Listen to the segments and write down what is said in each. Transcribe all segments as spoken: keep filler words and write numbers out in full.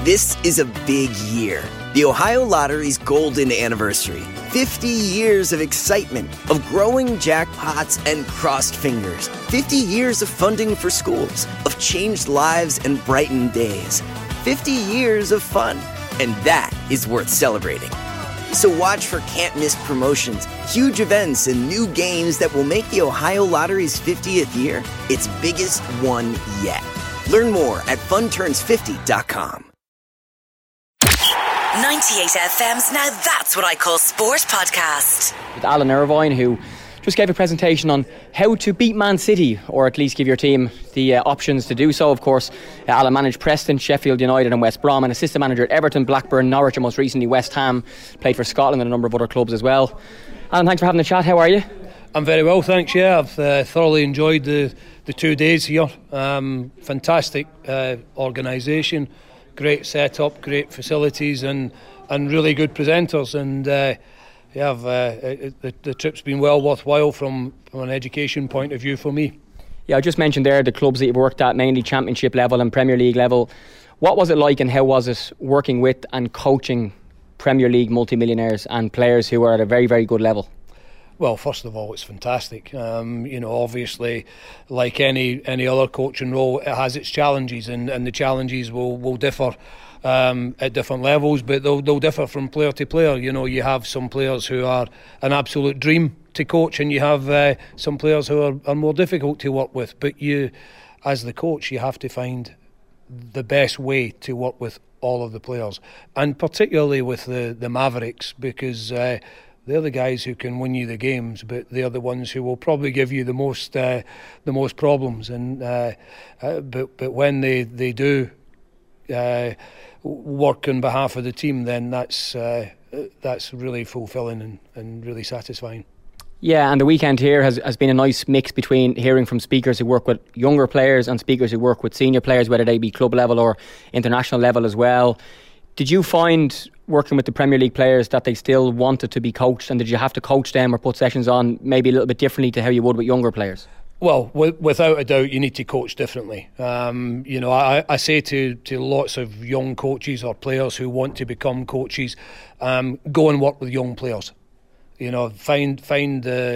This is a big year. The Ohio Lottery's golden anniversary. fifty years of excitement, of growing jackpots and crossed fingers. fifty years of funding for schools, of changed lives and brightened days. fifty years of fun. And that is worth celebrating. So watch for can't-miss promotions, huge events, and new games that will make the Ohio Lottery's fiftieth year its biggest one yet. Learn more at fun turns fifty dot com. ninety-eight F M's Now That's What I Call Sport podcast. With Alan Irvine, who just gave a presentation on how to beat Man City, or at least give your team the uh, options to do so. Of course, uh, Alan managed Preston, Sheffield United and West Brom, and assistant manager at Everton, Blackburn, Norwich and most recently West Ham. Played for Scotland and a number of other clubs as well. Alan, thanks for having the chat. How are you? I'm very well, thanks. Yeah, I've uh, thoroughly enjoyed the, the two days here. Um, fantastic uh, organisation, great setup, great facilities and, and really good presenters. And uh, yeah, I've, uh, it, the, the trip's been well worthwhile from, from an education point of view for me. Yeah, I just mentioned there the clubs that you've worked at, mainly Championship level and Premier League level. What was it like and how was it working with and coaching Premier League multimillionaires and players who are at a very, very good level? Well, first of all, it's fantastic. Um, you know, obviously, like any any other coaching role, it has its challenges, and, and the challenges will, will differ um, at different levels, but they'll, they'll differ from player to player. You know, you have some players who are an absolute dream to coach, and you have uh, some players who are, are more difficult to work with. But you, as the coach, you have to find the best way to work with all of the players, and particularly with the, the Mavericks, because uh, they're the guys who can win you the games, but they're the ones who will probably give you the most uh, the most problems. And uh, uh, but but when they they do uh, work on behalf of the team, then that's uh, that's really fulfilling and, and really satisfying. Yeah, and the weekend here has, has been a nice mix between hearing from speakers who work with younger players and speakers who work with senior players, whether they be club level or international level as well. Did you find working with the Premier League players that they still wanted to be coached, and did you have to coach them or put sessions on maybe a little bit differently to how you would with younger players? Well, w- without a doubt, you need to coach differently. Um, you know, I, I say to, to lots of young coaches or players who want to become coaches, um, go and work with young players. You know, find find uh,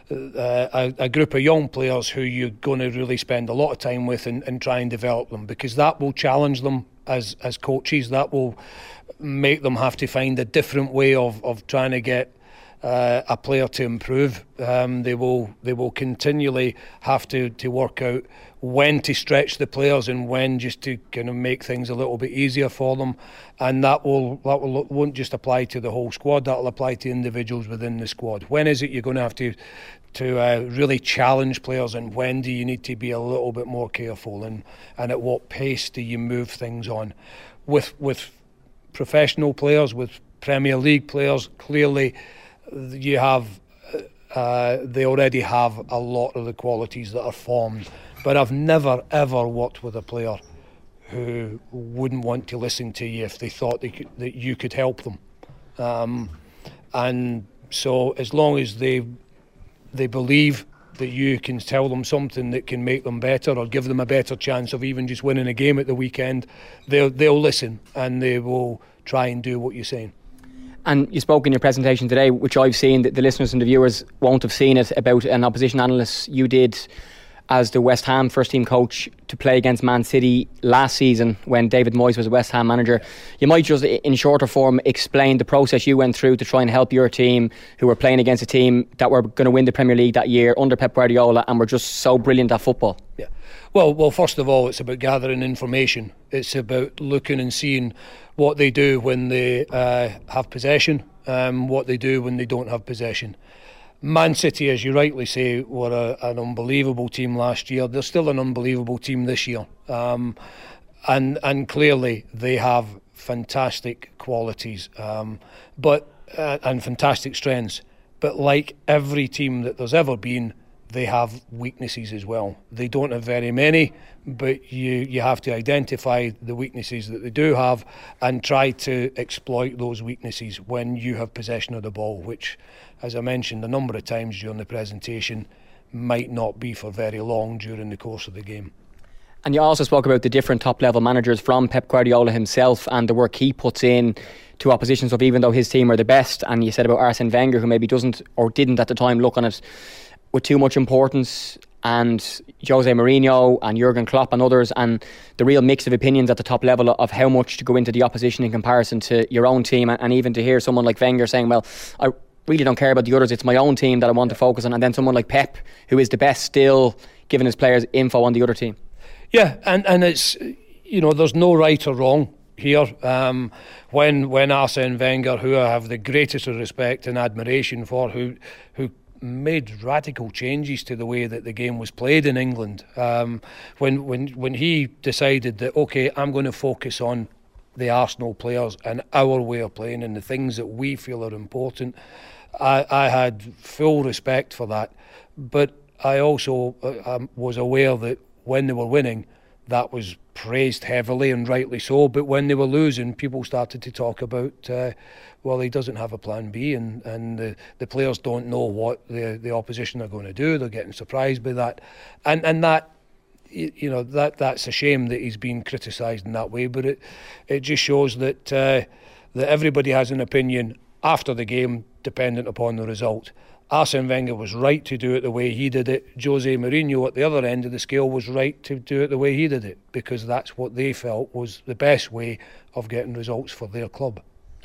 uh, a, a group of young players who you're going to really spend a lot of time with and, and try and develop them, because that will challenge them as as coaches. That will make them have to find a different way of, of trying to get uh, a player to improve. Um, they will they will continually have to, to work out when to stretch the players and when just to kind of make things a little bit easier for them. And that will that will won't just apply to the whole squad. That will apply to individuals within the squad. When is it you're going to have to to uh, really challenge players, and when do you need to be a little bit more careful, and, and at what pace do you move things on? With with professional players, with Premier League players, clearly you have uh, they already have a lot of the qualities that are formed. But I've never ever worked with a player who wouldn't want to listen to you if they thought they could, that you could help them. Um, and so as long as they they believe that you can tell them something that can make them better or give them a better chance of even just winning a game at the weekend, they'll, they'll listen and they will try and do what you're saying. And you spoke in your presentation today, which I've seen, that the listeners and the viewers won't have seen it, about an opposition analyst you did as the West Ham first team coach to play against Man City last season when David Moyes was a West Ham manager. You might just, in shorter form, explain the process you went through to try and help your team, who were playing against a team that were going to win the Premier League that year under Pep Guardiola and were just so brilliant at football. Yeah. Well, well, first of all, it's about gathering information. It's about looking and seeing what they do when they uh, have possession, um, what they do when they don't have possession. Man City, as you rightly say, were a, an unbelievable team last year. They're still an unbelievable team this year. Um, and and clearly they have fantastic qualities um, but uh, and fantastic strengths. But like every team that there's ever been, they have weaknesses as well. They don't have very many, but you, you have to identify the weaknesses that they do have and try to exploit those weaknesses when you have possession of the ball, which, as I mentioned a number of times during the presentation, might not be for very long during the course of the game. And you also spoke about the different top-level managers from Pep Guardiola himself and the work he puts in to opposition stuff, even though his team are the best. And you said about Arsene Wenger, who maybe doesn't or didn't at the time look on it with too much importance, and Jose Mourinho and Jurgen Klopp and others, and the real mix of opinions at the top level of how much to go into the opposition in comparison to your own team. And even to hear someone like Wenger saying, well, I really don't care about the others, it's my own team that I want to focus on. And then someone like Pep, who is the best, still giving his players info on the other team. Yeah, and, and it's, you know, there's no right or wrong here. Um, when when Arsene Wenger, who I have the greatest respect and admiration for, who who made radical changes to the way that the game was played in England, um, when when when he decided that, okay, I'm going to focus on the Arsenal players and our way of playing and the things that we feel are important, I, I had full respect for that. But I also uh, um, was aware that when they were winning, that was praised heavily, and rightly so. But when they were losing, people started to talk about, uh, well, he doesn't have a plan B, and, and the, the players don't know what the, the opposition are going to do. They're getting surprised by that. And and that, you know, that that's a shame that he's been criticised in that way. But it it just shows that uh, that everybody has an opinion after the game, dependent upon the result. Arsene Wenger was right to do it the way he did it. Jose Mourinho at the other end of the scale was right to do it the way he did it, because that's what they felt was the best way of getting results for their club.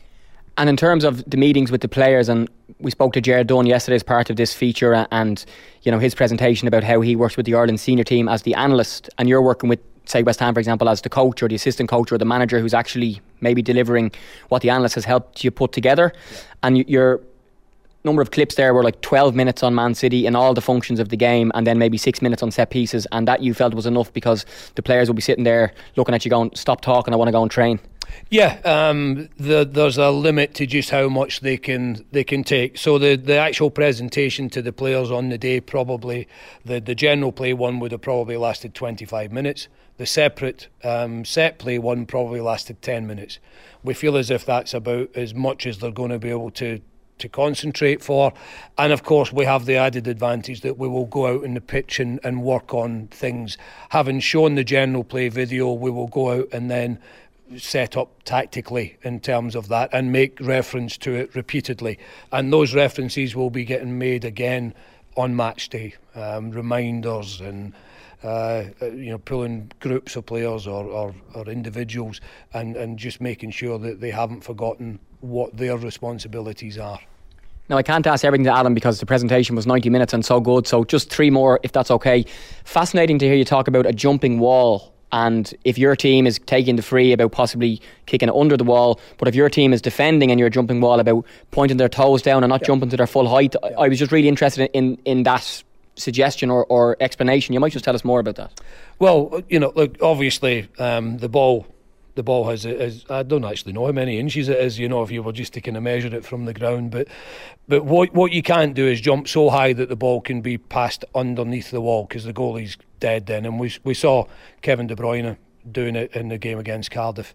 And in terms of the meetings with the players, and we spoke to Jared Dunn yesterday as part of this feature, and you know his presentation about how he works with the Ireland senior team as the analyst, and you're working with, say, West Ham, for example, as the coach or the assistant coach or the manager who's actually maybe delivering what the analyst has helped you put together. Yeah. And you're number of clips there were like twelve minutes on Man City in all the functions of the game, and then maybe six minutes on set pieces, and that you felt was enough because the players will be sitting there looking at you going, stop talking, I want to go and train. Yeah, um, the, there's a limit to just how much they can they can take. So the, the actual presentation to the players on the day, probably the, the general play one would have probably lasted twenty-five minutes. The separate um, set play one probably lasted ten minutes. We feel as if that's about as much as they're going to be able to to concentrate for. And of course we have the added advantage that we will go out in the pitch and, and work on things. Having shown the general play video, we will go out and then set up tactically in terms of that and make reference to it repeatedly, and those references will be getting made again on match day, um, reminders and uh, you know pulling groups of players or, or, or individuals and, and just making sure that they haven't forgotten what their responsibilities are. Now, I can't ask everything to Adam because the presentation was ninety minutes and so good, so just three more if that's okay. Fascinating to hear you talk about a jumping wall, and if your team is taking the free, about possibly kicking it under the wall, but if your team is defending and you're jumping wall, about pointing their toes down and not yeah. jumping to their full height. Yeah. I was just really interested in, in that suggestion or, or explanation. You might just tell us more about that. Well, you know, look, obviously um, the ball The ball has, is, I don't actually know how many inches it is, you know, if you were just to kind of measure it from the ground. But but what what you can't do is jump so high that the ball can be passed underneath the wall, because the goalie's dead then. And we we saw Kevin De Bruyne doing it in the game against Cardiff.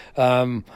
Um,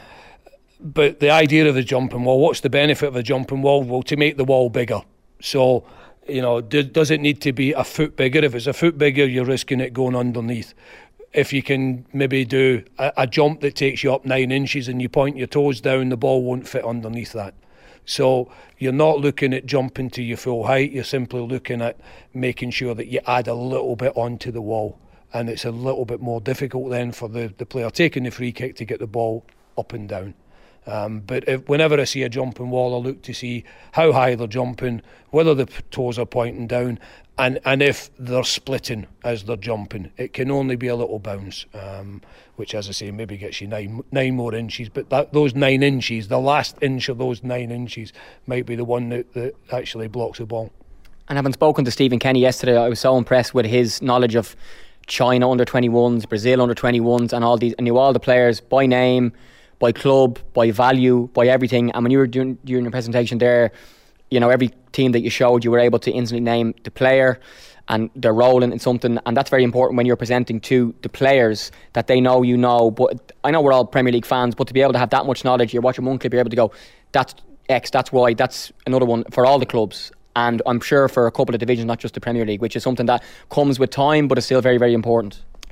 but the idea of the jumping wall, what's the benefit of a jumping wall? Well, to make the wall bigger. So, you know, do, does it need to be a foot bigger? If it's a foot bigger, you're risking it going underneath. If you can maybe do a, a jump that takes you up nine inches and you point your toes down, the ball won't fit underneath that. So you're not looking at jumping to your full height, you're simply looking at making sure that you add a little bit onto the wall. And it's a little bit more difficult then for the, the player taking the free kick to get the ball up and down. Um, but if, whenever I see a jumping wall, I look to see how high they're jumping, whether the toes are pointing down, and, and if they're splitting as they're jumping. It can only be a little bounce, um, which, as I say, maybe gets you nine nine more inches. But that, those nine inches, the last inch of those nine inches, might be the one that, that actually blocks the ball. And having spoken to Stephen Kenny yesterday, I was so impressed with his knowledge of China under twenty-ones, Brazil under twenty-ones, and all these, and knew all the players by name, by club, by value, by everything. And when you were doing during your presentation there, you know, every team that you showed, you were able to instantly name the player and their role in, in something. And that's very important when you're presenting to the players, that they know you know. But I know we're all Premier League fans, but to be able to have that much knowledge, you're watching one clip, you're able to go, that's X, that's Y, that's another one, for all the clubs. And I'm sure for a couple of divisions, not just the Premier League, which is something that comes with time, but is still very, very important.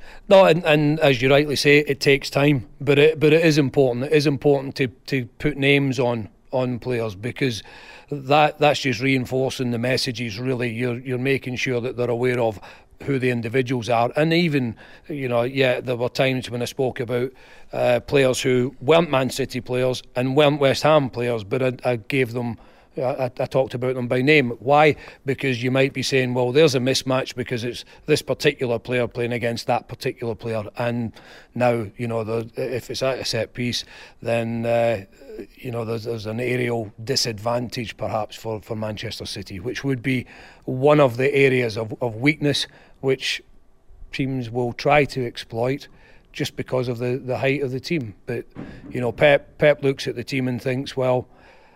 No, and, and as you rightly say, it takes time, but it but it is important. It is important to, to put names on on players, because that that's just reinforcing the messages. Really, you're you're making sure that they're aware of who the individuals are. And even, you know, yeah, there were times when I spoke about uh, players who weren't Man City players and weren't West Ham players, but I, I gave them. I, I talked about them by name. Why? Because you might be saying, well, there's a mismatch because it's this particular player playing against that particular player, and now, you know, the, if it's at a set piece, then uh, you know there's, there's an aerial disadvantage perhaps for, for Manchester City, which would be one of the areas of, of weakness which teams will try to exploit just because of the, the height of the team. But, you know, Pep Pep looks at the team and thinks, well,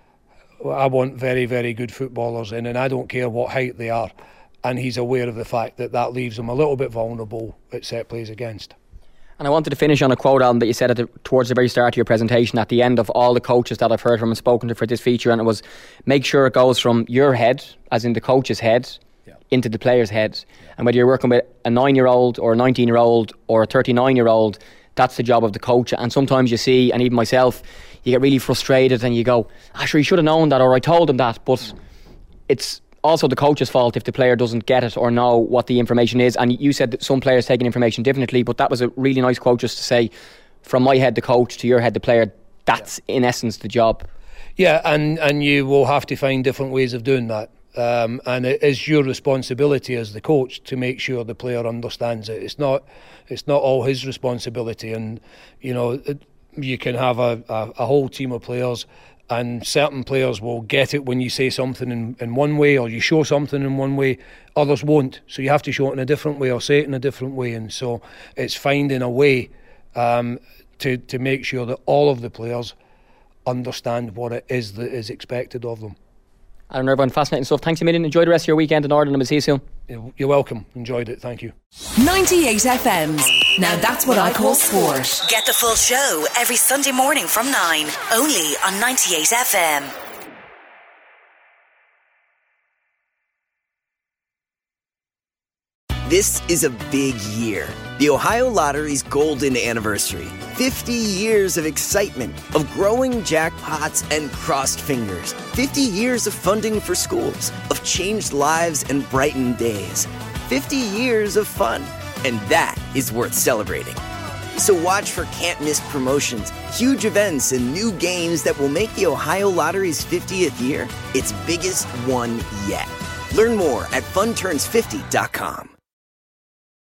I want very, very good footballers in, and I don't care what height they are. And he's aware of the fact that that leaves them a little bit vulnerable at set plays against. And I wanted to finish on a quote, Alan, that you said at the, towards the very start of your presentation, at the end of all the coaches that I've heard from and spoken to for this feature, and it was, make sure it goes from your head, as in the coach's head, yeah, into the player's head. Yeah. And whether you're working with a nine-year-old or a nineteen-year-old or a thirty-nine-year-old, that's the job of the coach. And sometimes you see, and even myself, you get really frustrated and you go, actually, you should have known that, or I told him that. But it's also the coach's fault if the player doesn't get it or know what the information is. And you said that some players taking information differently, but that was a really nice quote just to say, from my head the coach to your head the player, that's yeah. in essence the job. Yeah, and, and you will have to find different ways of doing that. Um, and it is your responsibility as the coach to make sure the player understands it. It's not it's not all his responsibility. And, you know, it, you can have a, a, a whole team of players, and certain players will get it when you say something in, in one way, or you show something in one way. Others won't. So you have to show it in a different way or say it in a different way. And so it's finding a way um, to, to make sure that all of the players understand what it is that is expected of them. Alan Irvine, fascinating stuff. Thanks a million. Enjoy the rest of your weekend in Ireland, and we'll see you soon. You're welcome. Enjoyed it. Thank you. ninety-eight F M's. Now that's what I call sport. Get the full show every Sunday morning from nine. Only on ninety-eight F M. This is a big year. The Ohio Lottery's golden anniversary. fifty years of excitement, of growing jackpots and crossed fingers. fifty years of funding for schools, of changed lives and brightened days. fifty years of fun. And that is worth celebrating. So watch for can't-miss promotions, huge events, and new games that will make the Ohio Lottery's fiftieth year its biggest one yet. Learn more at fun turns fifty dot com.